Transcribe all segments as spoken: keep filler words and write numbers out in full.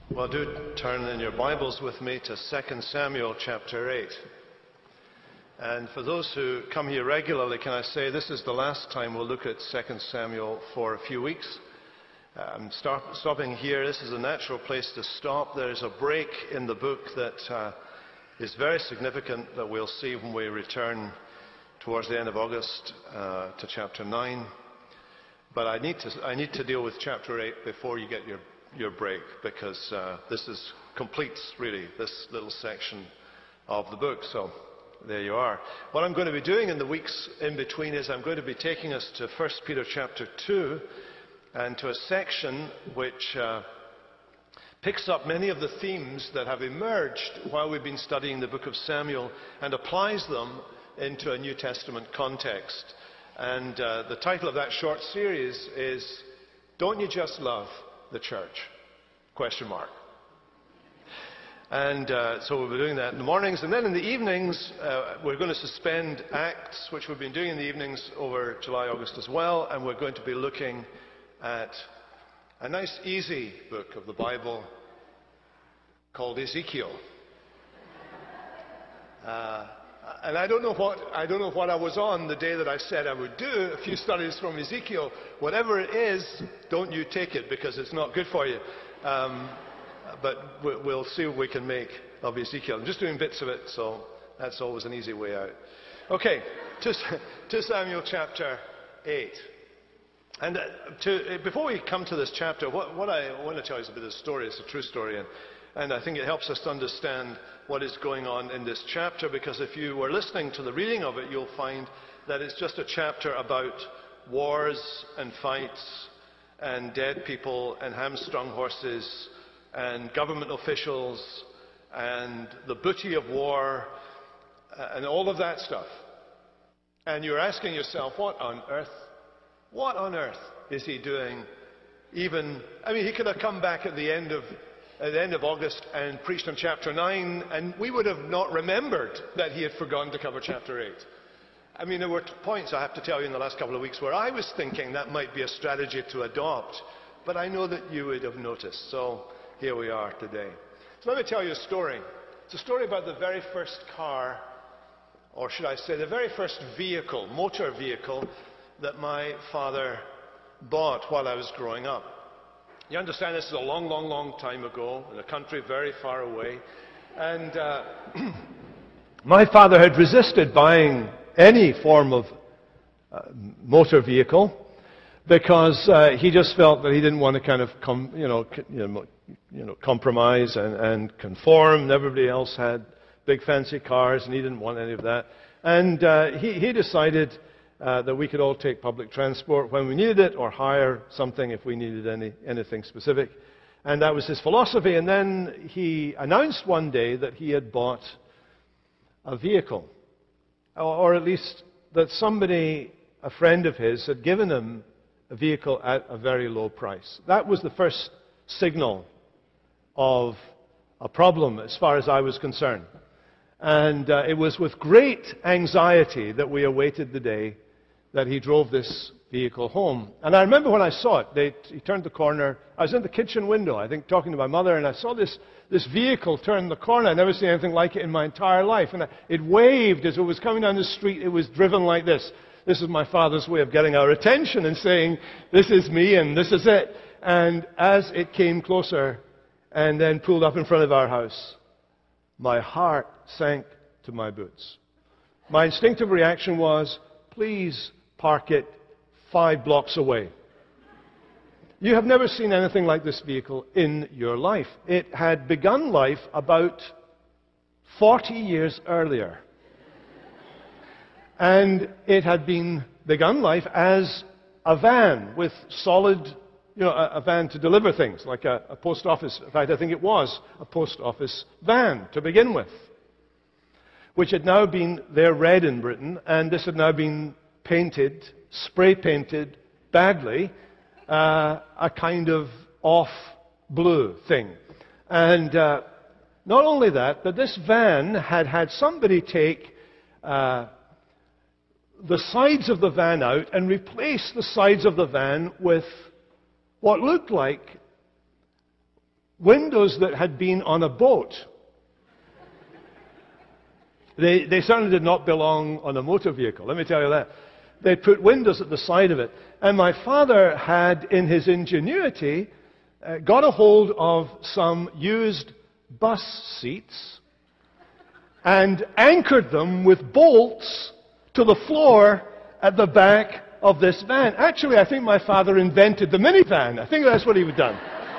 Well, do turn in your Bibles with me to Second Samuel chapter eight. And for those who come here regularly, can I say this is the last time we'll look at Second Samuel for a few weeks. I'm start, stopping here. This is a natural place to stop. There's a break in the book that uh, is very significant that we'll see when we return towards the end of August uh, to chapter nine. But I need to I need to deal with chapter eight before you get your your break, because uh, this is completes really this little section of the book. So there you are. What I'm going to be doing in the weeks in between is I'm going to be taking us to First Peter chapter two and to a section which uh, picks up many of the themes that have emerged while we've been studying the book of Samuel and applies them into a New Testament context. And uh, the title of that short series is Don't You Just Love the Church? Question mark. And uh, so we'll be doing that in the mornings. And then in the evenings, uh, we're going to suspend Acts, which we've been doing in the evenings over July, August as well. And we're going to be looking at a nice, easy book of the Bible called Ezekiel. Uh, and I don't know what I don't know what I was on the day that I said I would do a few studies from Ezekiel. Whatever it is, don't you take it, because it's not good for you. Um, but we'll see what we can make of Ezekiel. I'm just doing bits of it, so that's always an easy way out. Okay, to, to Samuel chapter eight. And uh, to, before we come to this chapter, what, what I want to tell you is a bit of a story. It's a true story, and, and I think it helps us to understand what is going on in this chapter, because if you were listening to the reading of it, you'll find that it's just a chapter about wars and fights and dead people and hamstrung horses and government officials and the booty of war uh, and all of that stuff. And you're asking yourself, what on earth, what on earth is he doing? Even, I mean, he could have come back at the end of at the end of August and preached on chapter nine, and we would have not remembered that he had forgotten to cover chapter eight. I mean, there were points, I have to tell you, in the last couple of weeks where I was thinking that might be a strategy to adopt, but I know that you would have noticed. So here we are today. So let me tell you a story. It's a story about the very first car, or should I say the very first vehicle, motor vehicle, that my father bought while I was growing up. You understand, this is a long, long, long time ago, in a country very far away. And uh, my father had resisted buying any form of uh, motor vehicle because uh, he just felt that he didn't want to kind of com- you know, c- you know, you know, compromise and, and conform. And everybody else had big fancy cars, and he didn't want any of that. And uh, he, he decided Uh, that we could all take public transport when we needed it, or hire something if we needed any, anything specific. And that was his philosophy. And then he announced one day that he had bought a vehicle, or, or at least that somebody, a friend of his, had given him a vehicle at a very low price. That was the first signal of a problem as far as I was concerned. And uh, it was with great anxiety that we awaited the day that he drove this vehicle home. And I remember when I saw it, they, he turned the corner. I was in the kitchen window, I think, talking to my mother, and I saw this, this vehicle turn the corner. I'd never seen anything like it in my entire life. And I, it waved as it was coming down the street. It was driven like this. This is my father's way of getting our attention and saying, this is me and this is it. And as it came closer and then pulled up in front of our house, my heart sank to my boots. My instinctive reaction was, please park it five blocks away. You have never seen anything like this vehicle in your life. It had begun life about forty years earlier. And it had been begun life as a van with solid, you know, a, a van to deliver things, like a, a post office. In fact, I think it was a post office van to begin with, which had now been, they're red in Britain, and this had now been painted, spray painted badly, uh, a kind of off blue thing. And uh, not only that, but this van had had somebody take uh, the sides of the van out and replace the sides of the van with what looked like windows that had been on a boat. They, they certainly did not belong on a motor vehicle, let me tell you that. They put windows at the side of it. And my father had, in his ingenuity, uh, got a hold of some used bus seats and anchored them with bolts to the floor at the back of this van. Actually, I think my father invented the minivan. I think that's what he had done.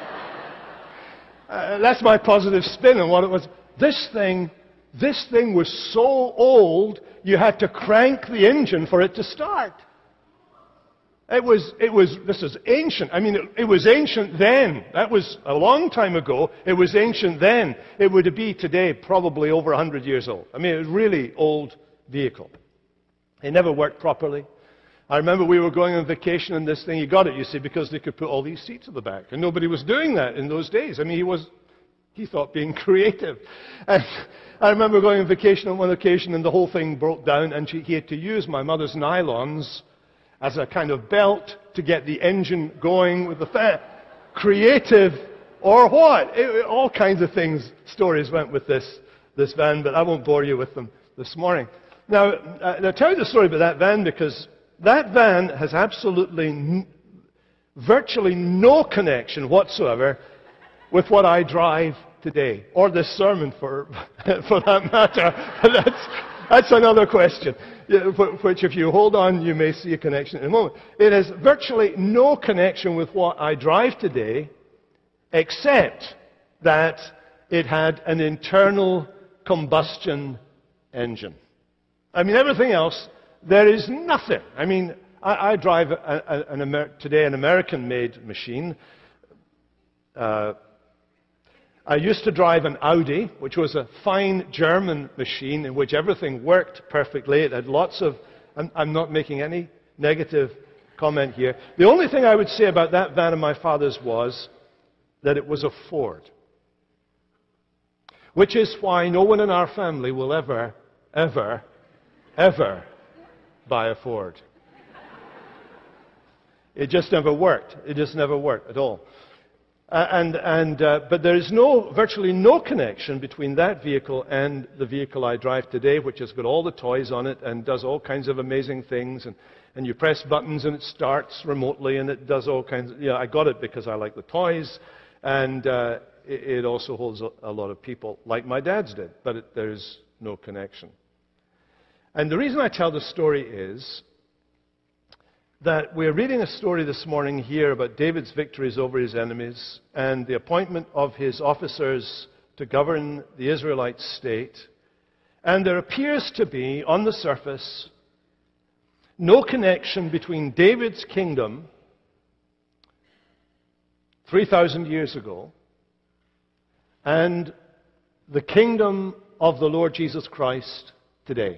uh, that's my positive spin on what it was. This thing, this thing was so old, you had to crank the engine for it to start. It was, it was, this is ancient. I mean, it, it was ancient then. That was a long time ago. It was ancient then. It would be today probably over one hundred years old. I mean, it was a really old vehicle. It never worked properly. I remember we were going on vacation and this thing, you got it, you see, because they could put all these seats at the back. And nobody was doing that in those days. I mean, he was, he thought being creative. And I remember going on vacation on one occasion and the whole thing broke down and she, he had to use my mother's nylons as a kind of belt to get the engine going with the fan. Creative or what? It, all kinds of things, stories went with this, this van, but I won't bore you with them this morning. Now, uh, I'll tell you the story about that van because that van has absolutely, n- virtually no connection whatsoever with what I drive today, or this sermon for, for that matter. that's, that's another question, which if you hold on, you may see a connection in a moment. It has virtually no connection with what I drive today, except that it had an internal combustion engine. I mean, everything else, there is nothing. I mean, I, I drive a, a, an Amer- today an American-made machine. Uh, I used to drive an Audi, which was a fine German machine in which everything worked perfectly. It had lots of... I'm, I'm not making any negative comment here. The only thing I would say about that van of my father's was that it was a Ford. Which is why no one in our family will ever, ever, ever buy a Ford. It just never worked. It just never worked at all. Uh, and, and, uh, but there is no, virtually no connection between that vehicle and the vehicle I drive today, which has got all the toys on it and does all kinds of amazing things. And, and you press buttons and it starts remotely and it does all kinds of... Yeah, I got it because I like the toys. And uh, it, it also holds a, a lot of people, like my dad's did. But it, there's no connection. And the reason I tell the story is that we're reading a story this morning here about David's victories over his enemies and the appointment of his officers to govern the Israelite state. And there appears to be, on the surface, no connection between David's kingdom three thousand years ago and the kingdom of the Lord Jesus Christ today.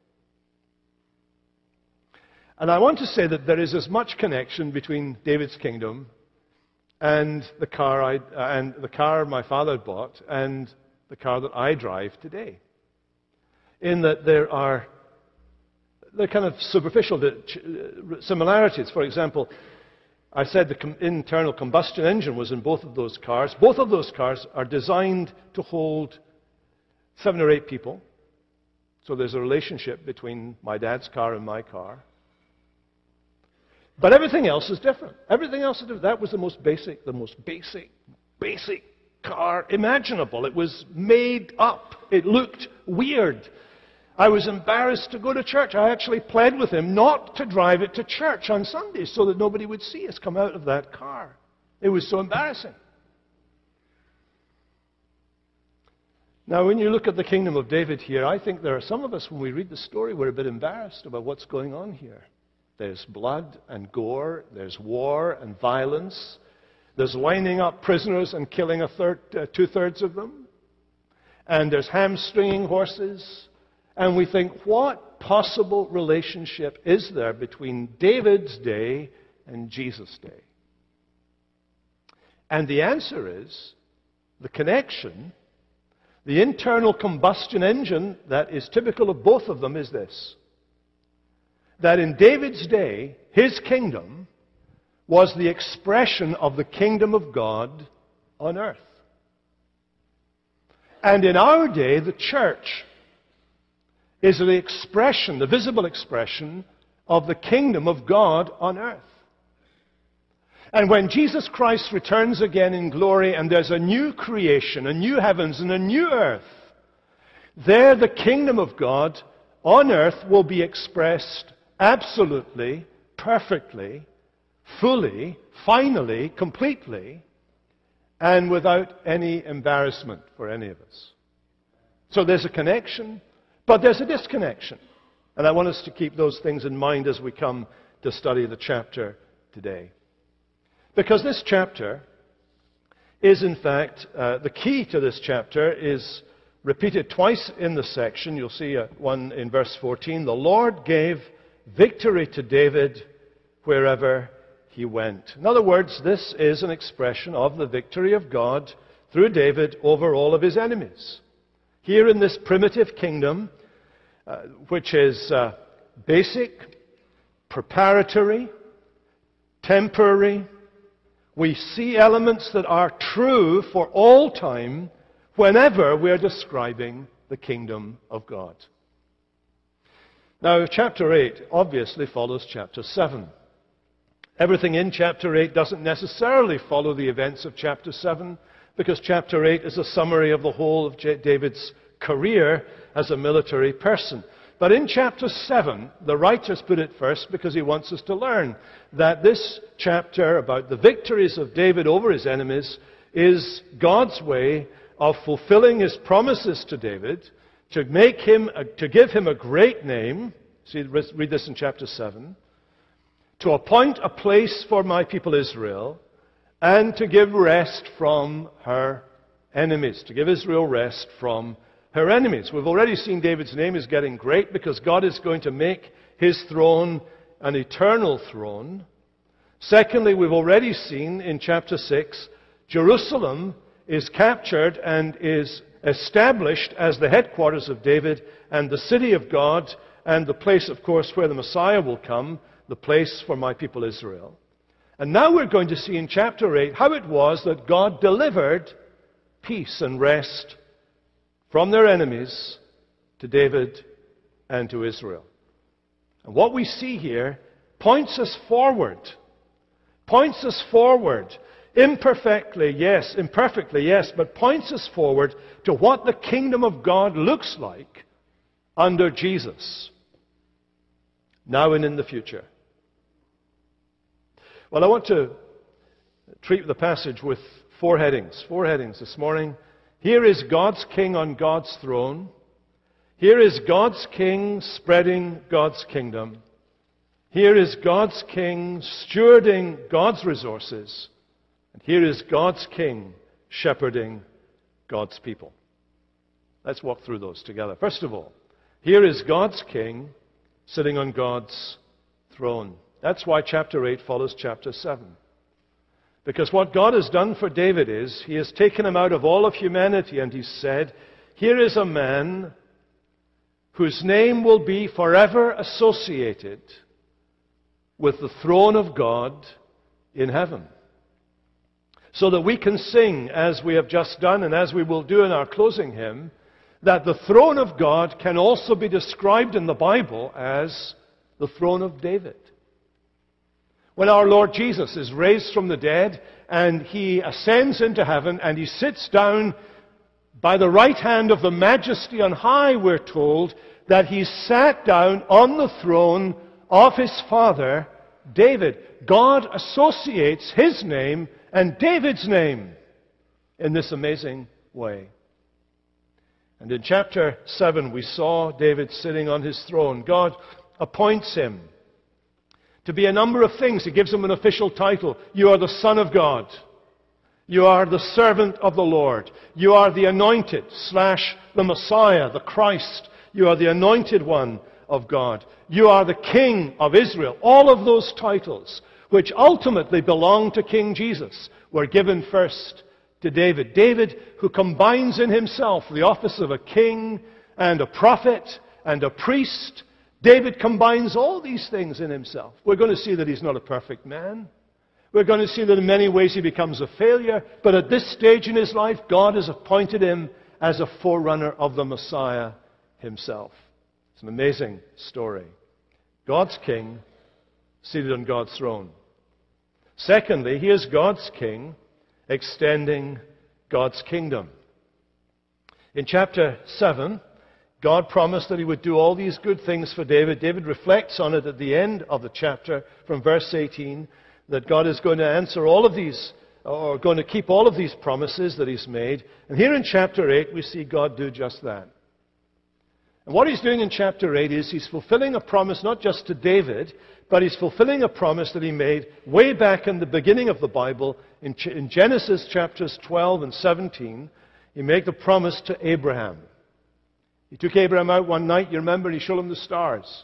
And I want to say that there is as much connection between David's kingdom and the car I, uh, and the car my father bought and the car that I drive today. In that there are they're kind of superficial similarities. For example, I said the com- internal combustion engine was in both of those cars. Both of those cars are designed to hold seven or eight people. So there's a relationship between my dad's car and my car. But everything else is different. Everything else is different. That was the most basic, the most basic, basic car imaginable. It was made up. It looked weird. I was embarrassed to go to church. I actually pled with him not to drive it to church on Sundays so that nobody would see us come out of that car. It was so embarrassing. Now, when you look at the kingdom of David here, I think there are some of us, when we read the story, we're a bit embarrassed about what's going on here. There's blood and gore. There's war and violence. There's lining up prisoners and killing a third, uh, two-thirds of them. And there's hamstringing horses. And we think, what possible relationship is there between David's day and Jesus' day? And the answer is, the connection, the internal combustion engine that is typical of both of them is this. That in David's day, his kingdom was the expression of the kingdom of God on earth. And in our day, the church is the expression, the visible expression of the kingdom of God on earth. And when Jesus Christ returns again in glory and there's a new creation, a new heavens and a new earth, there the kingdom of God on earth will be expressed absolutely, perfectly, fully, finally, completely, and without any embarrassment for any of us. So there's a connection, but there's a disconnection. And I want us to keep those things in mind as we come to study the chapter today. Because this chapter is, in fact, uh, the key to this chapter is repeated twice in the section. You'll see uh, one in verse fourteen. The Lord gave victory to David wherever he went. In other words, this is an expression of the victory of God through David over all of his enemies. Here in this primitive kingdom, uh, which is uh, basic, preparatory, temporary, we see elements that are true for all time whenever we're describing the kingdom of God. Now, chapter eight obviously follows chapter seven. Everything in chapter eight doesn't necessarily follow the events of chapter seven, because chapter eight is a summary of the whole of David's career as a military person. But in chapter seven, the writer's put it first because he wants us to learn that this chapter about the victories of David over his enemies is God's way of fulfilling his promises to David to make him, a, to give him a great name. See, read this in chapter seven. To appoint a place for my people Israel, and to give rest from her enemies. To give Israel rest from her enemies. We've already seen David's name is getting great because God is going to make his throne an eternal throne. Secondly, we've already seen in chapter six, Jerusalem is captured and is established as the headquarters of David and the city of God and the place, of course, where the Messiah will come, the place for my people Israel. And now we're going to see in chapter eight how it was that God delivered peace and rest from their enemies to David and to Israel. And what we see here points us forward. Points us forward. Imperfectly, yes. Imperfectly, yes. But points us forward to what the kingdom of God looks like under Jesus. Now and in the future. Well, I want to treat the passage with four headings. Four headings this morning. Here is God's king on God's throne. Here is God's king spreading God's kingdom. Here is God's king stewarding God's resources. And here is God's king shepherding God's people. Let's walk through those together. First of all, here is God's king sitting on God's throne. That's why chapter eight follows chapter seven. Because what God has done for David is, he has taken him out of all of humanity and he said, here is a man whose name will be forever associated with the throne of God in heaven. So that we can sing, as we have just done and as we will do in our closing hymn, that the throne of God can also be described in the Bible as the throne of David. When our Lord Jesus is raised from the dead and he ascends into heaven and he sits down by the right hand of the Majesty on high, we're told that he sat down on the throne of his father, David. God associates his name and David's name in this amazing way. And in chapter seven, we saw David sitting on his throne. God appoints him to be a number of things. He gives him an official title. You are the Son of God. You are the servant of the Lord. You are the anointed slash the Messiah, the Christ. You are the anointed one of God. You are the King of Israel. All of those titles, which ultimately belong to King Jesus, were given first to David. David, who combines in himself the office of a king and a prophet and a priest. David combines all these things in himself. We're going to see that he's not a perfect man. We're going to see that in many ways he becomes a failure. But at this stage in his life, God has appointed him as a forerunner of the Messiah himself. It's an amazing story. God's king seated on God's throne. Secondly, he is God's king extending God's kingdom. In chapter seven, God promised that he would do all these good things for David. David reflects on it at the end of the chapter from verse eighteen, that God is going to answer all of these, or going to keep all of these promises that he's made. And here in chapter eight, we see God do just that. And what he's doing in chapter eight is he's fulfilling a promise not just to David, but he's fulfilling a promise that he made way back in the beginning of the Bible. In, Ch- in Genesis chapters twelve and seventeen, he made the promise to Abraham. He took Abraham out one night, you remember, and he showed him the stars.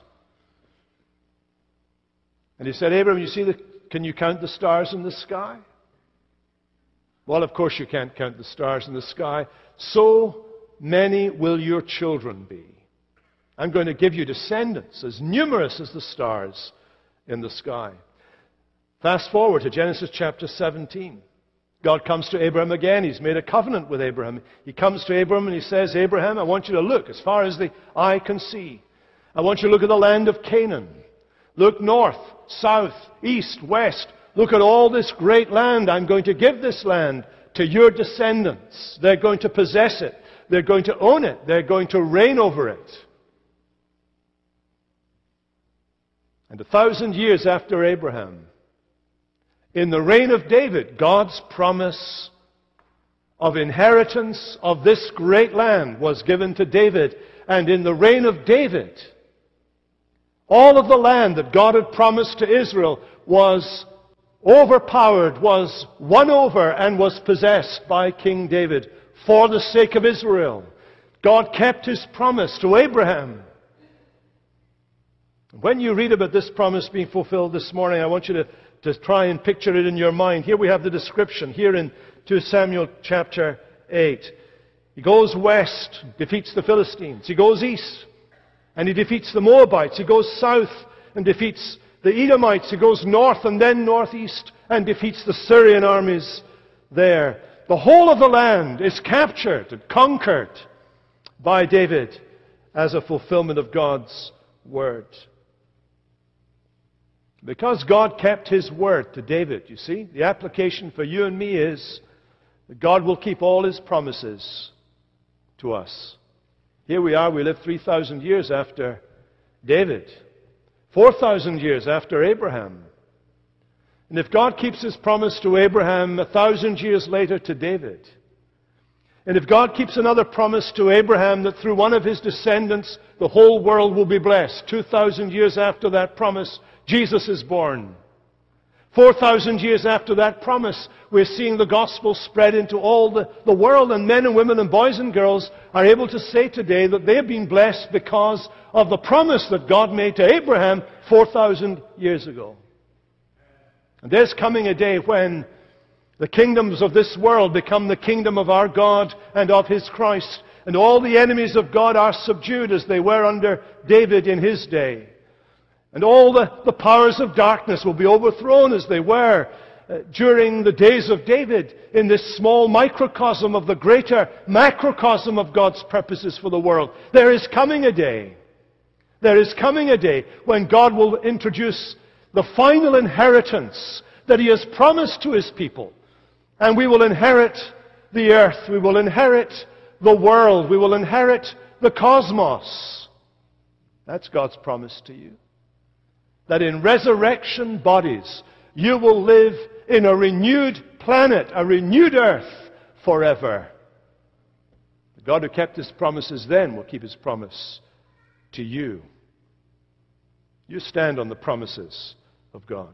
And he said, Abraham, you see the, can you count the stars in the sky? Well, of course you can't count the stars in the sky. So many will your children be. I'm going to give you descendants as numerous as the stars in the sky. Fast forward to Genesis chapter seventeen. God comes to Abraham again. He's made a covenant with Abraham. He comes to Abraham and he says, Abraham, I want you to look as far as the eye can see. I want you to look at the land of Canaan. Look north, south, east, west. Look at all this great land. I'm going to give this land to your descendants. They're going to possess it. They're going to own it. They're going to reign over it. And a thousand years after Abraham, in the reign of David, God's promise of inheritance of this great land was given to David. And in the reign of David, all of the land that God had promised to Israel was overpowered, was won over, and was possessed by King David for the sake of Israel. God kept his promise to Abraham. When you read about this promise being fulfilled this morning, I want you to, to try and picture it in your mind. Here we have the description, here in Second Samuel chapter eight. He goes west, defeats the Philistines. He goes east, and he defeats the Moabites. He goes south and defeats the Edomites. He goes north and then northeast and defeats the Syrian armies there. The whole of the land is captured and conquered by David as a fulfillment of God's word. Because God kept his word to David, you see, the application for you and me is that God will keep all his promises to us. Here we are, we live three thousand years after David, four thousand years after Abraham. And if God keeps his promise to Abraham a thousand years later to David, and if God keeps another promise to Abraham that through one of his descendants the whole world will be blessed, two thousand years after that promise, Jesus is born. four thousand years after that promise, we're seeing the gospel spread into all the, the world, and men and women and boys and girls are able to say today that they have been blessed because of the promise that God made to Abraham four thousand years ago. And there's coming a day when the kingdoms of this world become the kingdom of our God and of his Christ, and all the enemies of God are subdued as they were under David in his day. And all the, the powers of darkness will be overthrown as they were uh, during the days of David in this small microcosm of the greater macrocosm of God's purposes for the world. There is coming a day, there is coming a day when God will introduce the final inheritance that he has promised to his people. And we will inherit the earth, we will inherit the world, we will inherit the cosmos. That's God's promise to you. That in resurrection bodies, you will live in a renewed planet, a renewed earth forever. The God who kept his promises then will keep his promise to you. You stand on the promises of God.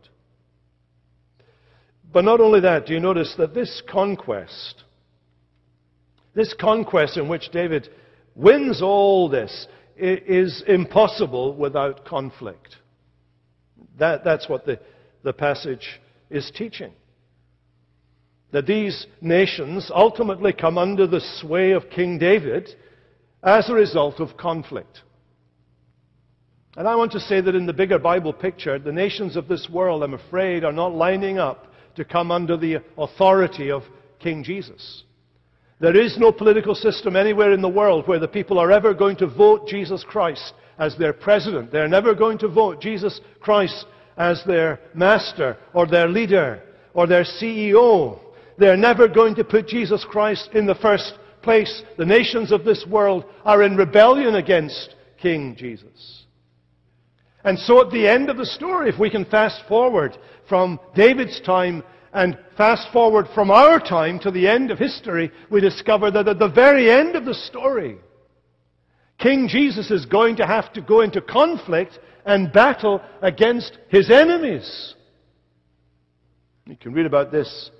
But not only that, do you notice that this conquest, this conquest in which David wins all this, is impossible without conflict. That, that's what the, the passage is teaching. That these nations ultimately come under the sway of King David as a result of conflict. And I want to say that in the bigger Bible picture, the nations of this world, I'm afraid, are not lining up to come under the authority of King Jesus. There is no political system anywhere in the world where the people are ever going to vote Jesus Christ as their president. They're never going to vote Jesus Christ as their master or their leader or their C E O. They're never going to put Jesus Christ in the first place. The nations of this world are in rebellion against King Jesus. And so at the end of the story, if we can fast forward from David's time and fast forward from our time to the end of history, we discover that at the very end of the story, King Jesus is going to have to go into conflict and battle against his enemies. You can read about this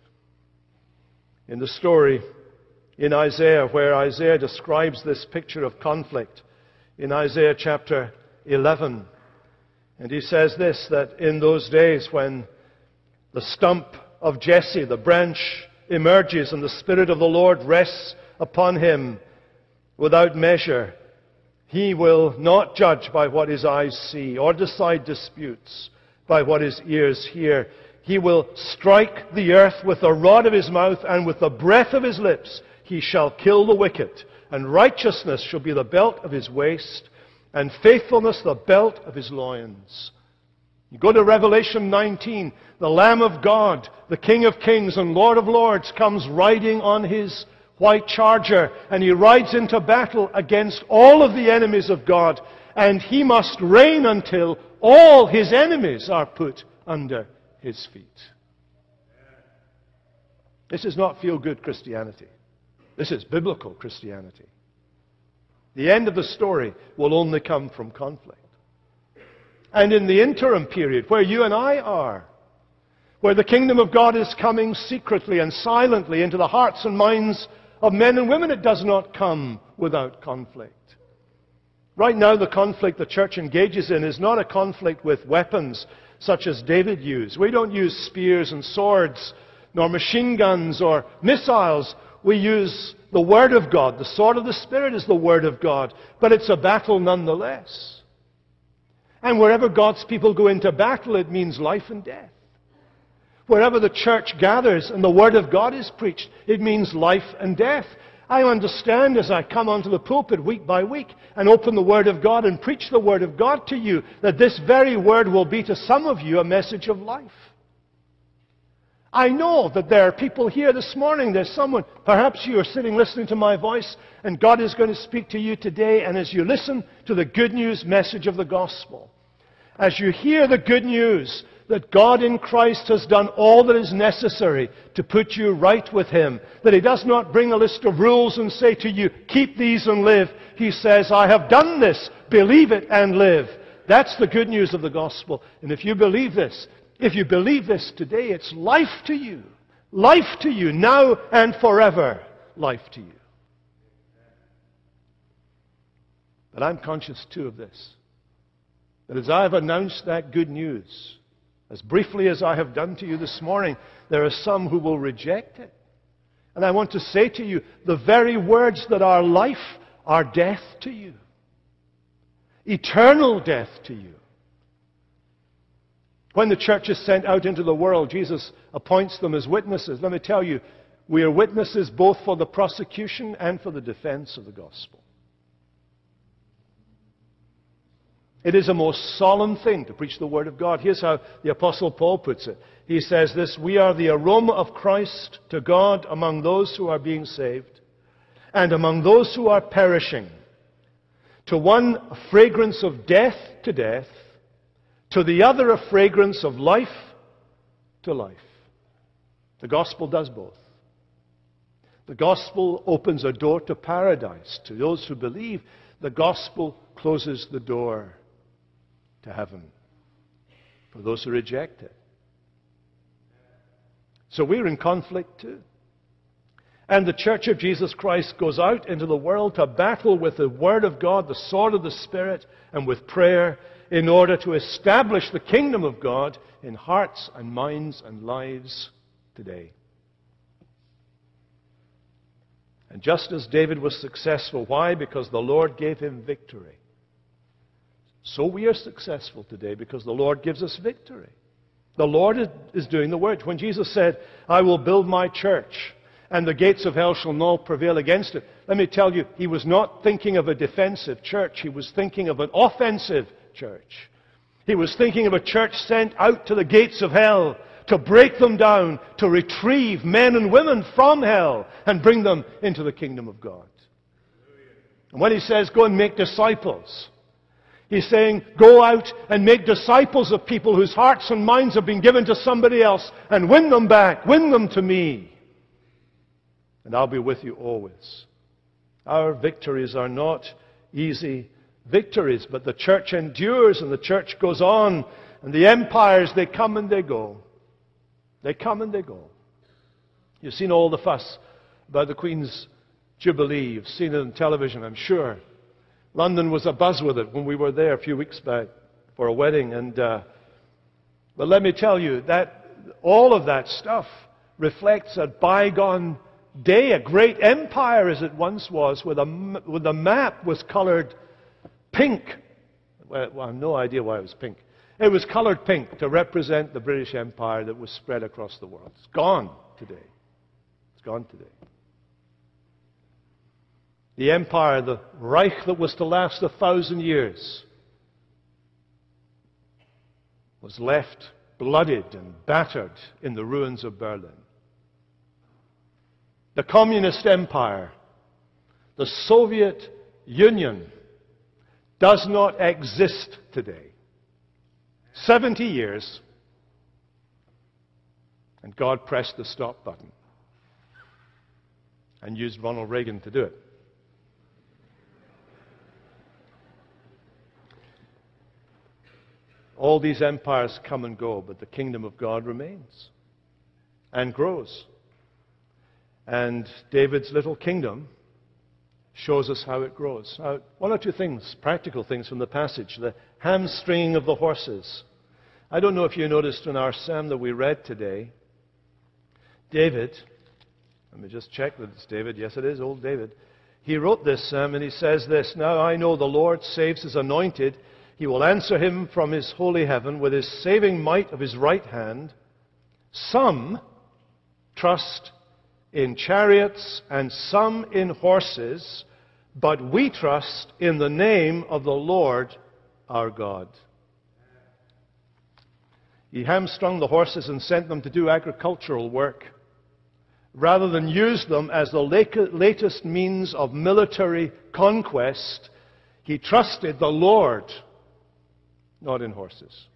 in the story in Isaiah, where Isaiah describes this picture of conflict in Isaiah chapter eleven. And he says this, that in those days when the stump of Jesse, the branch, emerges and the Spirit of the Lord rests upon him without measure, he will not judge by what his eyes see or decide disputes by what his ears hear. He will strike the earth with the rod of his mouth, and with the breath of his lips he shall kill the wicked. And righteousness shall be the belt of his waist, and faithfulness the belt of his loins. You go to Revelation nineteen, the Lamb of God, the King of Kings and Lord of Lords, comes riding on his white charger, and he rides into battle against all of the enemies of God, and he must reign until all his enemies are put under his feet. This is not feel-good Christianity. This is biblical Christianity. The end of the story will only come from conflict. And in the interim period, where you and I are, where the kingdom of God is coming secretly and silently into the hearts and minds of men and women, it does not come without conflict. Right now, the conflict the church engages in is not a conflict with weapons such as David used. We don't use spears and swords, nor machine guns or missiles. We use the Word of God. The sword of the Spirit is the Word of God. But it's a battle nonetheless. And wherever God's people go into battle, it means life and death. Wherever the church gathers and the Word of God is preached, it means life and death. I understand as I come onto the pulpit week by week and open the Word of God and preach the Word of God to you, that this very Word will be to some of you a message of life. I know that there are people here this morning, there's someone, perhaps you are sitting listening to my voice, and God is going to speak to you today, and as you listen to the good news message of the gospel, as you hear the good news that God in Christ has done all that is necessary to put you right with Him, that He does not bring a list of rules and say to you, keep these and live. He says, I have done this, believe it and live. That's the good news of the gospel. And if you believe this, if you believe this today, it's life to you. Life to you, now and forever. Life to you. But I'm conscious too of this, that as I have announced that good news, as briefly as I have done to you this morning, there are some who will reject it. And I want to say to you, the very words that are life are death to you. Eternal death to you. When the church is sent out into the world, Jesus appoints them as witnesses. Let me tell you, we are witnesses both for the prosecution and for the defense of the gospel. It is a most solemn thing to preach the Word of God. Here's how the Apostle Paul puts it. He says this, we are the aroma of Christ to God among those who are being saved and among those who are perishing. To one, a fragrance of death to death, to the other, a fragrance of life to life. The gospel does both. The gospel opens a door to paradise to those who believe. The gospel closes the door to heaven for those who reject it. So we're in conflict too. And the Church of Jesus Christ goes out into the world to battle with the Word of God, the sword of the Spirit, and with prayer in order to establish the kingdom of God in hearts and minds and lives today. And just as David was successful, why? Because the Lord gave him victory. So we are successful today because the Lord gives us victory. The Lord is doing the work. When Jesus said, I will build my church, and the gates of hell shall not prevail against it. Let me tell you, he was not thinking of a defensive church. He was thinking of an offensive church. He was thinking of a church sent out to the gates of hell to break them down, to retrieve men and women from hell and bring them into the kingdom of God. And when he says, go and make disciples, he's saying, go out and make disciples of people whose hearts and minds have been given to somebody else and win them back, win them to me. And I'll be with you always. Our victories are not easy victories, but the church endures and the church goes on, and the empires, they come and they go. They come and they go. You've seen all the fuss about the Queen's Jubilee. You've seen it on television, I'm sure. London was abuzz with it when we were there a few weeks back for a wedding. And uh, but let me tell you that all of that stuff reflects a bygone day, a great empire as it once was, where the, where the map was colored pink. Well, I have no idea why it was pink. It was colored pink to represent the British Empire that was spread across the world. It's gone today. It's gone today. The empire, the Reich that was to last a thousand years, was left bloodied and battered in the ruins of Berlin. The communist empire, the Soviet Union, does not exist today. Seventy years, and God pressed the stop button and used Ronald Reagan to do it. All these empires come and go, but the kingdom of God remains and grows. And David's little kingdom shows us how it grows. Now, one or two things, practical things from the passage. The hamstringing of the horses. I don't know if you noticed in our psalm that we read today, David, let me just check that it's David. Yes, it is, old David. He wrote this psalm and he says this, now I know the Lord saves his anointed. He will answer him from his holy heaven with his saving might of his right hand. Some trust in chariots and some in horses, but we trust in the name of the Lord our God. He hamstrung the horses and sent them to do agricultural work, rather than use them as the latest means of military conquest. He trusted the Lord, not in horses.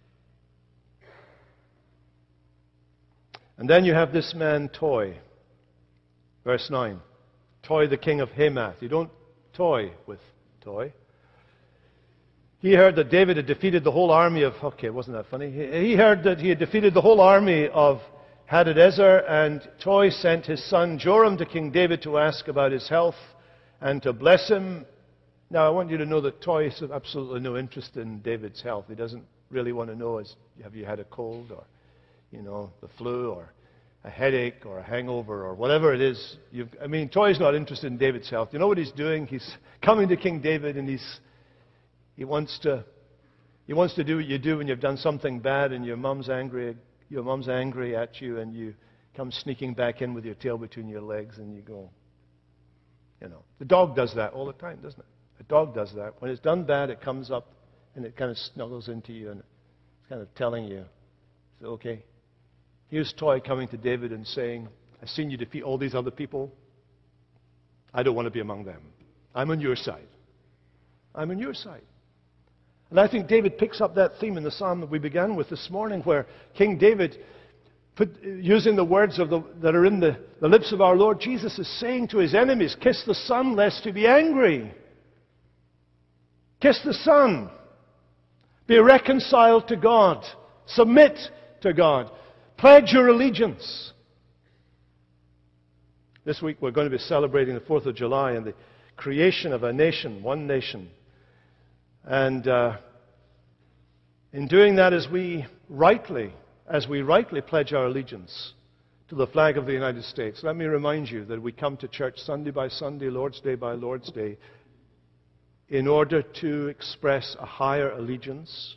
And then you have this man, Toy. Verse nine. Toy, the king of Hamath. You don't toy with Toy. He heard that David had defeated the whole army of... Okay, wasn't that funny? He heard that he had defeated the whole army of Hadadezer, and Toy sent his son Joram to King David to ask about his health and to bless him. Now, I want you to know that Toy has absolutely no interest in David's health. He doesn't really want to know, is, have you had a cold or, you know, the flu or a headache or a hangover or whatever it is. You've, I mean, Toy's not interested in David's health. You know what he's doing? He's coming to King David and he's he wants to he wants to do what you do when you've done something bad and your mom's angry your mom's angry at you and you come sneaking back in with your tail between your legs and you go, you know. The dog does that all the time, doesn't it? A dog does that. When it's done bad, it comes up and it kind of snuggles into you and it's kind of telling you, okay. Here's Toy coming to David and saying, I've seen you defeat all these other people. I don't want to be among them. I'm on your side. I'm on your side. And I think David picks up that theme in the psalm that we began with this morning, where King David, put, using the words of the, that are in the, the lips of our Lord Jesus, is saying to his enemies, kiss the Son lest he be angry. Kiss the Son. Be reconciled to God. Submit to God. Pledge your allegiance. This week we're going to be celebrating the fourth of July and the creation of a nation, one nation. And uh, in doing that, as we rightly, as we rightly pledge our allegiance to the flag of the United States, let me remind you that we come to church Sunday by Sunday, Lord's Day by Lord's Day, in order to express a higher allegiance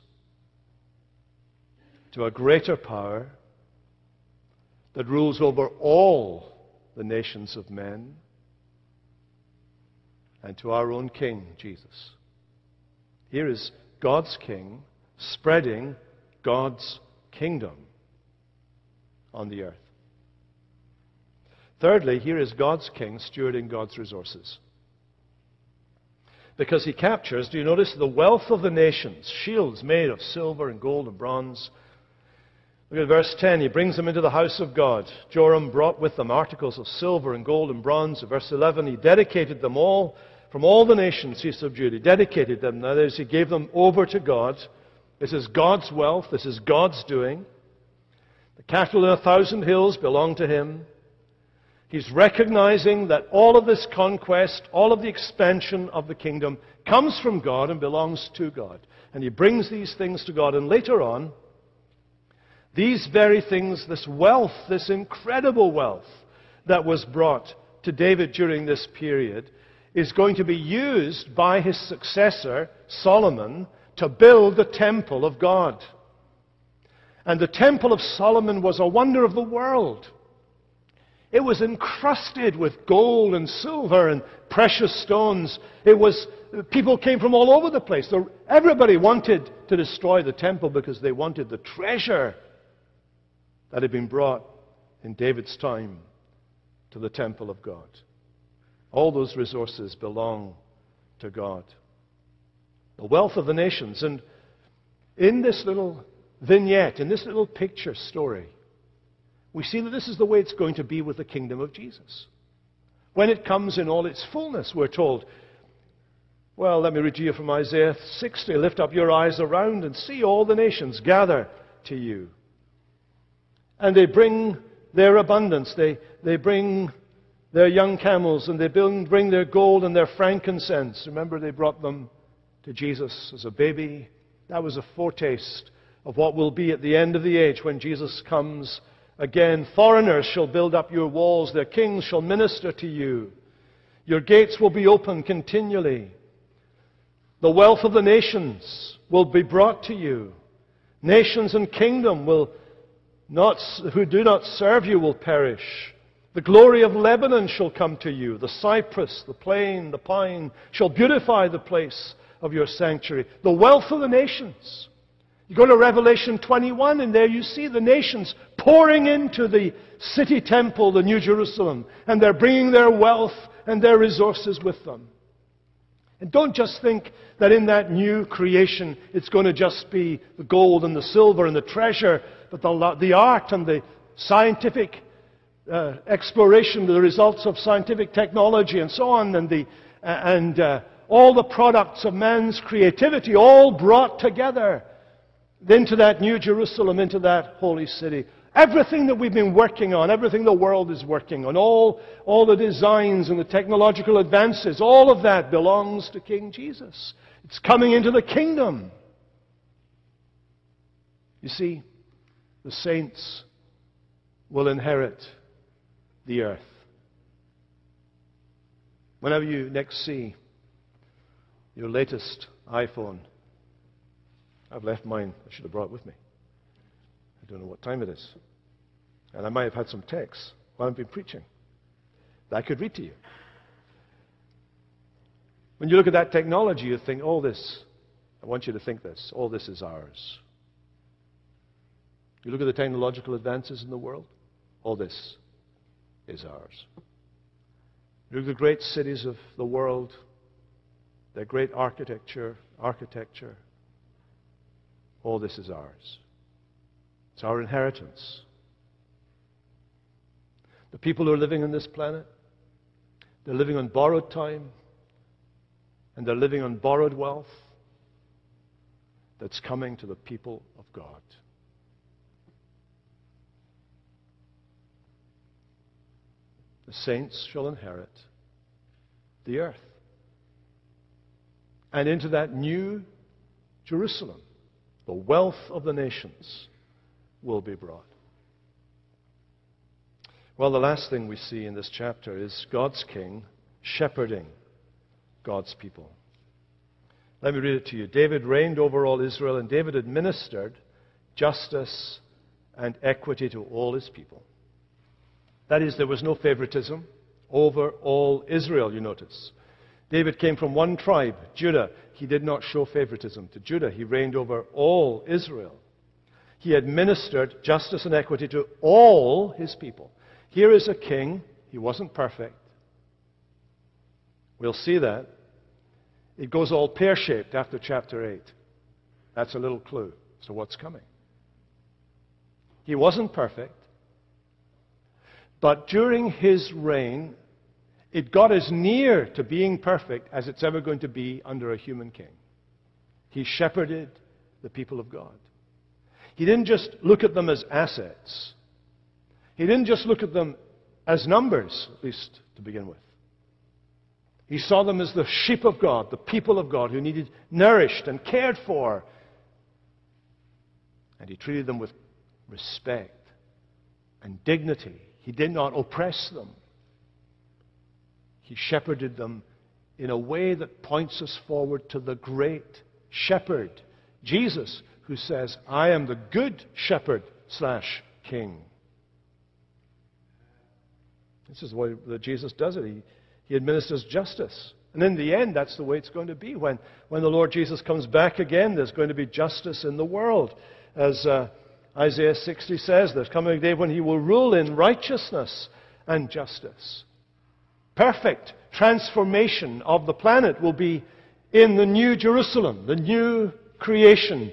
to a greater power that rules over all the nations of men, and to our own King, Jesus. Here is God's King spreading God's kingdom on the earth. Thirdly, here is God's King stewarding God's resources. Because he captures, do you notice, the wealth of the nations, shields made of silver and gold and bronze. Look at verse ten. He brings them into the house of God. Joram brought with them articles of silver and gold and bronze. Verse eleven, he dedicated them all. From all the nations he subdued. He dedicated them. That is, he gave them over to God. This is God's wealth. This is God's doing. The cattle in a thousand hills belong to him. He's recognizing that all of this conquest, all of the expansion of the kingdom comes from God and belongs to God. And he brings these things to God. And later on, these very things, this wealth, this incredible wealth that was brought to David during this period, is going to be used by his successor, Solomon, to build the temple of God. And the temple of Solomon was a wonder of the world. It was encrusted with gold and silver and precious stones. It was, people came from all over the place. Everybody wanted to destroy the temple because they wanted the treasure that had been brought in David's time to the temple of God. All those resources belong to God. The wealth of the nations. And in this little vignette, in this little picture story, we see that this is the way it's going to be with the kingdom of Jesus. When it comes in all its fullness, we're told. Well, let me read to you from Isaiah sixty. Lift up your eyes around and see all the nations gather to you. And they bring their abundance. They, they bring their young camels, and they bring, bring their gold and their frankincense. Remember, they brought them to Jesus as a baby. That was a foretaste of what will be at the end of the age when Jesus comes again. Foreigners shall build up your walls. Their kings shall minister to you. Your gates will be open continually. The wealth of the nations will be brought to you. Nations and kingdom will not, who do not serve you will perish. The glory of Lebanon shall come to you. The cypress, the plane, the pine shall beautify the place of your sanctuary. The wealth of the nations. You go to Revelation twenty-one, and there you see the nations pouring into the city temple, the New Jerusalem, and they're bringing their wealth and their resources with them. And don't just think that in that new creation it's going to just be the gold and the silver and the treasure, but the, the art and the scientific uh, exploration, the results of scientific technology and so on, and, the, uh, and uh, all the products of man's creativity, all brought together into that New Jerusalem, into that holy city. Everything that we've been working on, everything the world is working on, all, all the designs and the technological advances, all of that belongs to King Jesus. It's coming into the kingdom. You see, the saints will inherit the earth. Whenever you next see your latest iPhone, I've left mine. I should have brought it with me. I don't know what time it is. And I might have had some texts while I've been preaching that I could read to you. When you look at that technology, you think, all this, I want you to think this, all this is ours. You look at the technological advances in the world, all this is ours. You look at the great cities of the world, their great architecture, architecture, all this is ours. It's our inheritance. The people who are living on this planet, they're living on borrowed time, and they're living on borrowed wealth that's coming to the people of God. The saints shall inherit the earth. And into that new Jerusalem, the wealth of the nations will be brought. Well, the last thing we see in this chapter is God's king shepherding God's people. Let me read it to you. David reigned over all Israel, and David administered justice and equity to all his people. That is, there was no favoritism over all Israel, you notice. David came from one tribe, Judah. He did not show favoritism to Judah. He reigned over all Israel. He administered justice and equity to all his people. Here is a king. He wasn't perfect. We'll see that. It goes all pear-shaped after chapter eight. That's a little clue as to what's coming. He wasn't perfect. But during his reign, it got as near to being perfect as it's ever going to be under a human king. He shepherded the people of God. He didn't just look at them as assets. He didn't just look at them as numbers, at least to begin with. He saw them as the sheep of God, the people of God who needed nourished and cared for. And he treated them with respect and dignity. He did not oppress them. He shepherded them in a way that points us forward to the great shepherd, Jesus, who says, I am the good shepherd slash king. This is the way that Jesus does it. He, he administers justice. And in the end, that's the way it's going to be. When, when the Lord Jesus comes back again, there's going to be justice in the world. As uh, Isaiah sixty says, there's coming a day when he will rule in righteousness and justice. Perfect transformation of the planet will be in the new Jerusalem, the new creation.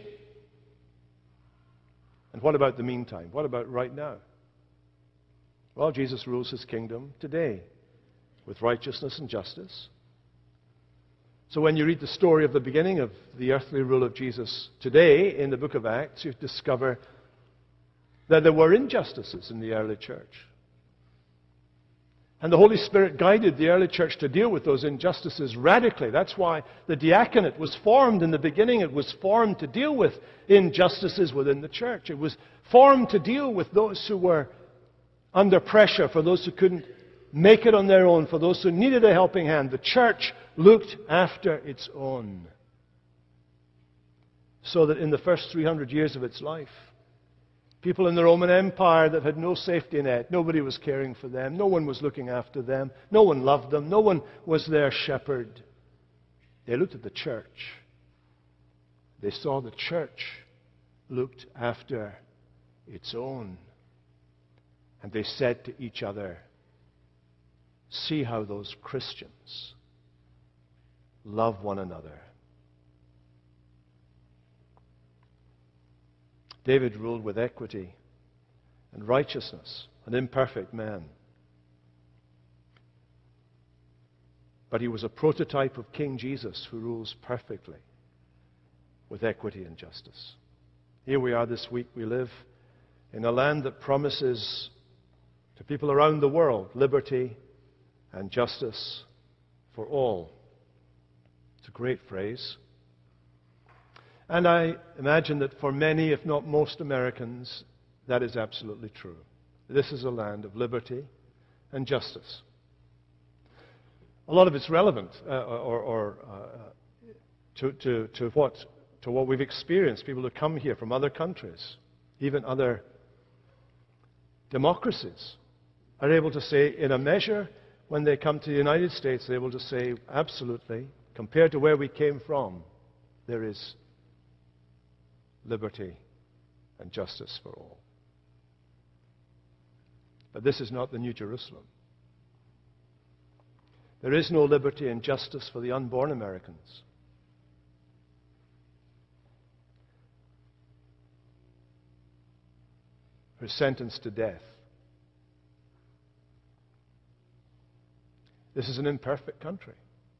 And what about the meantime? What about right now? Well, Jesus rules his kingdom today with righteousness and justice. So when you read the story of the beginning of the earthly rule of Jesus today in the book of Acts, you discover that there were injustices in the early church. And the Holy Spirit guided the early church to deal with those injustices radically. That's why the diaconate was formed in the beginning. It was formed to deal with injustices within the church. It was formed to deal with those who were under pressure, for those who couldn't make it on their own, for those who needed a helping hand. The church looked after its own. So that in the first three hundred years of its life, people in the Roman Empire that had no safety net, nobody was caring for them, no one was looking after them, no one loved them, no one was their shepherd. They looked at the church. They saw the church looked after its own. And they said to each other, see how those Christians love one another. David ruled with equity and righteousness, an imperfect man. But he was a prototype of King Jesus, who rules perfectly with equity and justice. Here we are this week. We live in a land that promises to people around the world liberty and justice for all. It's a great phrase. And I imagine that for many, if not most Americans, that is absolutely true. This is a land of liberty and justice. A lot of it's relevant uh, or, or uh, to, to, to, what, to what we've experienced. People who come here from other countries, even other democracies, are able to say, in a measure, when they come to the United States, they're able to say, absolutely, compared to where we came from, there is liberty and justice for all. But this is not the New Jerusalem. There is no liberty and justice for the unborn Americans. Who are sentenced to death. This is an imperfect country.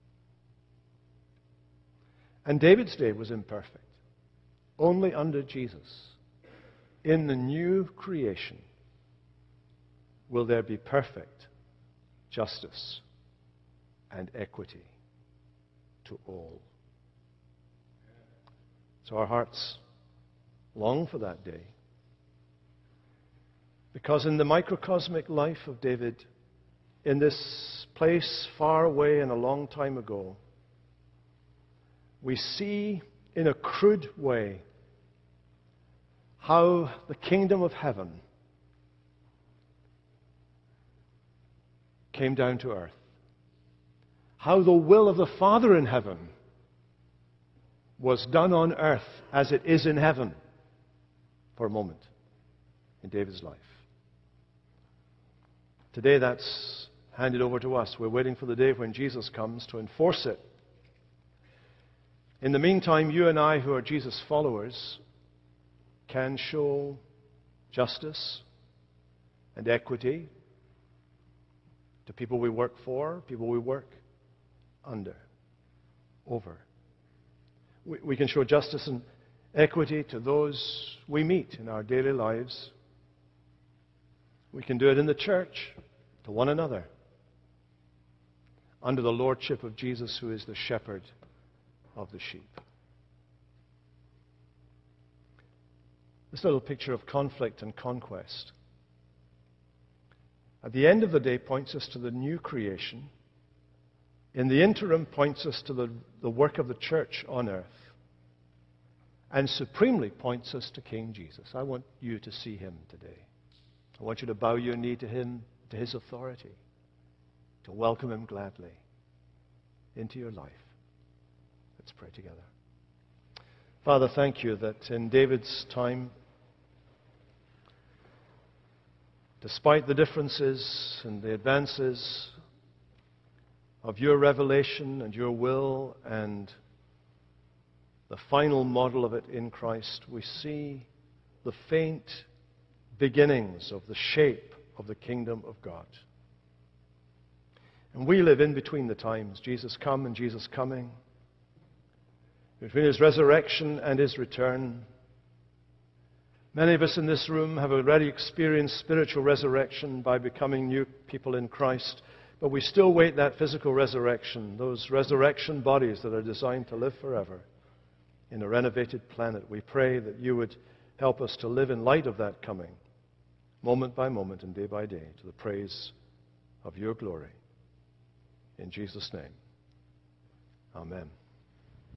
And David's day was imperfect. Only under Jesus, in the new creation, will there be perfect justice and equity to all. So our hearts long for that day. Because in the microcosmic life of David, in this place far away and a long time ago, we see in a crude way how the kingdom of heaven came down to earth. How the will of the Father in heaven was done on earth as it is in heaven for a moment in David's life. Today that's handed over to us. We're waiting for the day when Jesus comes to enforce it. In the meantime, you and I, who are Jesus followers, can show justice and equity to people we work for, people we work under, over. We, we can show justice and equity to those we meet in our daily lives. We can do it in the church, to one another, under the lordship of Jesus, who is the shepherd of the sheep. This little picture of conflict and conquest, at the end of the day, points us to the new creation. In the interim, points us to the, the work of the church on earth. And supremely points us to King Jesus. I want you to see him today. I want you to bow your knee to him, to his authority, to welcome him gladly into your life. Let's pray together. Father, thank you that in David's time, despite the differences and the advances of your revelation and your will and the final model of it in Christ, we see the faint beginnings of the shape of the kingdom of God. And we live in between the times, Jesus come and Jesus coming, between his resurrection and his return. Many of us in this room have already experienced spiritual resurrection by becoming new people in Christ, but we still wait that physical resurrection, those resurrection bodies that are designed to live forever in a renovated planet. We pray that you would help us to live in light of that coming, moment by moment and day by day, to the praise of your glory. In Jesus' name, amen.